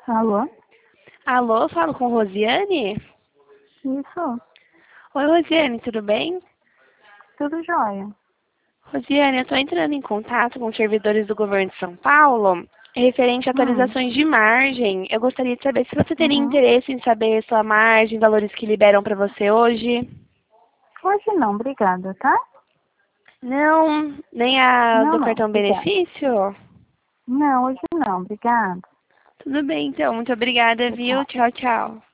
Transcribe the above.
Alô? Alô, falo com Rosiane? Isso, Oi, Rosiane, tudo bem? tudo jóia. Rosiane, eu estou entrando em contato com os servidores do governo de São Paulo referente a Hum, atualizações de margem. Eu gostaria de saber se você teria uhum. interesse em saber sua margem, valores que liberam para você hoje. Hoje não, obrigada, tá? Não, nem a Não, do não, cartão obrigada. benefício? Não, hoje não, obrigada. Tudo bem, então. Muito obrigada, viu? Obrigada. Tchau, tchau.